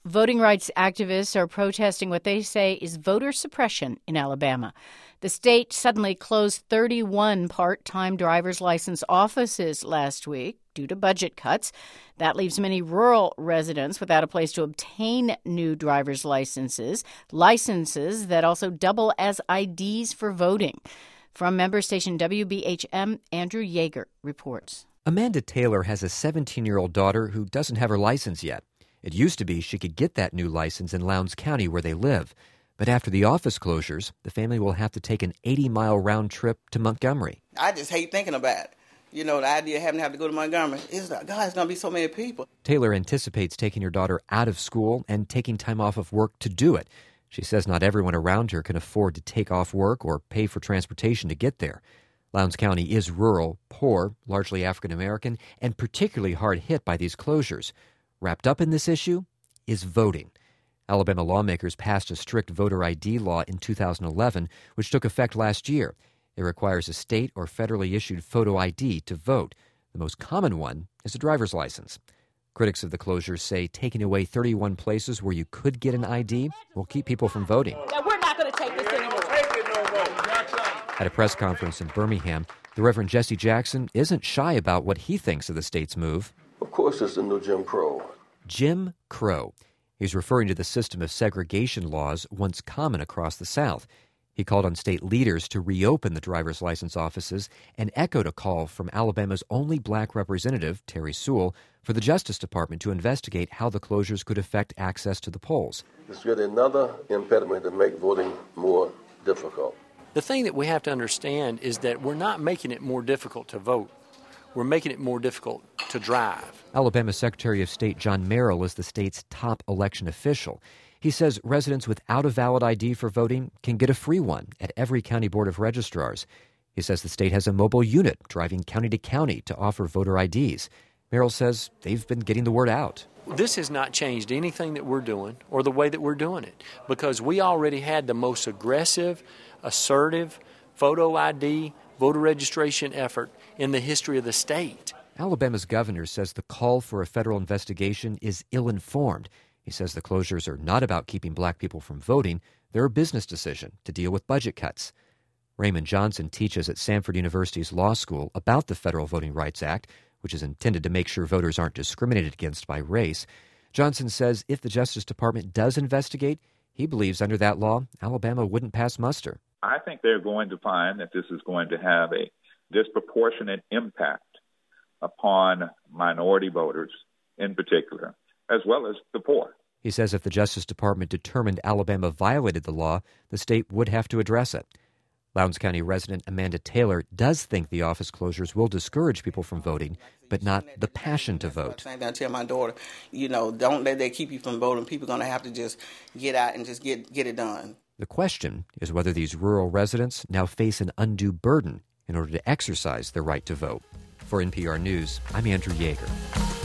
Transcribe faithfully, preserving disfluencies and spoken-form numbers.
Voting rights activists are protesting what they say is voter suppression in Alabama. The state suddenly closed thirty-one part-time driver's license offices last week due to budget cuts. That leaves many rural residents without a place to obtain new driver's licenses, licenses that also double as I Ds for voting. From member station W B H M, Andrew Yeager reports. Amanda Taylor has a seventeen-year-old daughter who doesn't have her license yet. It used to be she could get that new license in Lowndes County where they live. But after the office closures, the family will have to take an eighty-mile round trip to Montgomery. I just hate thinking about it. You know, the idea of having to have to go to Montgomery. It's like, God, it's going to be so many people. Taylor anticipates taking her daughter out of school and taking time off of work to do it. She says not everyone around her can afford to take off work or pay for transportation to get there. Lowndes County is rural, poor, largely African American, and particularly hard hit by these closures. Wrapped up in this issue is voting. Alabama lawmakers passed a strict voter I D law in two thousand eleven, which took effect last year. It requires a state or federally issued photo I D to vote. The most common one is a driver's license. Critics of the closures say taking away thirty-one places where you could get an I D will keep people from voting. Now, we're not going to take this anymore. At a press conference in Birmingham, the Reverend Jesse Jackson isn't shy about what he thinks of the state's move. Of course, it's the new Jim Crow. Jim Crow. He's referring to the system of segregation laws once common across the South. He called on state leaders to reopen the driver's license offices and echoed a call from Alabama's only black representative, Terry Sewell, for the Justice Department to investigate how the closures could affect access to the polls. It's really another impediment to make voting more difficult. The thing that we have to understand is that we're not making it more difficult to vote. We're making it more difficult to drive. Alabama Secretary of State John Merrill is the state's top election official. He says residents without a valid I D for voting can get a free one at every county board of registrars. He says the state has a mobile unit driving county to county to offer voter I Ds. Merrill says they've been getting the word out. This has not changed anything that we're doing or the way that we're doing it, because we already had the most aggressive, assertive photo I D voter registration effort in the history of the state. Alabama's governor says the call for a federal investigation is ill-informed. He says the closures are not about keeping black people from voting. They're a business decision to deal with budget cuts. Raymond Johnson teaches at Samford University's law school about the Federal Voting Rights Act, which is intended to make sure voters aren't discriminated against by race. Johnson says if the Justice Department does investigate, he believes under that law, Alabama wouldn't pass muster. I think they're going to find that this is going to have a disproportionate impact upon minority voters in particular, as well as the poor. He says if the Justice Department determined Alabama violated the law, the state would have to address it. Lowndes County resident Amanda Taylor does think the office closures will discourage people from voting, but not the passion to vote. I tell my daughter, you know, don't let that keep you from voting. People are going to have to just get out and just get, get it done. The question is whether these rural residents now face an undue burden in order to exercise their right to vote. For N P R News, I'm Andrew Yeager.